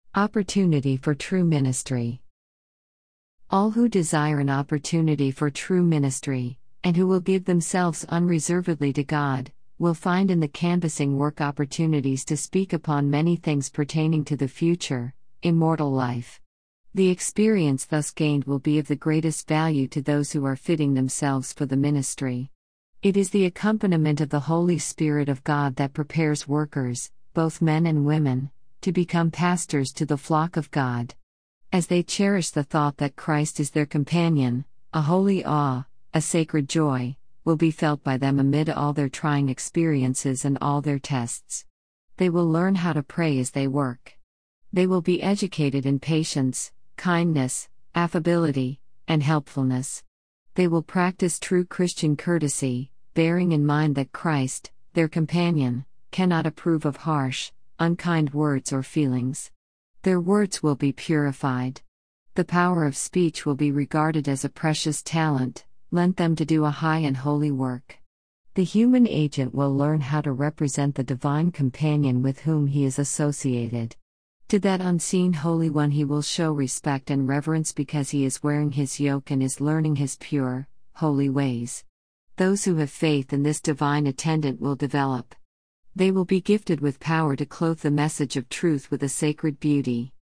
Opportunity for true ministry. All who desire an opportunity for true ministry, and who will give themselves unreservedly to God, will find in the canvassing work opportunities to speak upon many things pertaining to the future, immortal life. The experience thus gained will be of the greatest value to those who are fitting themselves for the ministry. It is the accompaniment of the Holy Spirit of God that prepares workers, both men and women, to become pastors to the flock of God. As they cherish the thought that Christ is their companion, a holy awe, a sacred joy, will be felt by them amid all their trying experiences and all their tests. They will learn how to pray as they work. They will be educated in patience, kindness, affability, and helpfulness. They will practice true Christian courtesy, bearing in mind that Christ, their companion, cannot approve of harsh, unkind words or feelings. Their words will be purified. The power of speech will be regarded as a precious talent, lent them to do a high and holy work. The human agent will learn how to represent the divine companion with whom he is associated. To that unseen Holy One he will show respect and reverence because he is wearing his yoke and is learning his pure, holy ways. Those who have faith in this divine attendant will develop. They will be gifted with power to clothe the message of truth with a sacred beauty.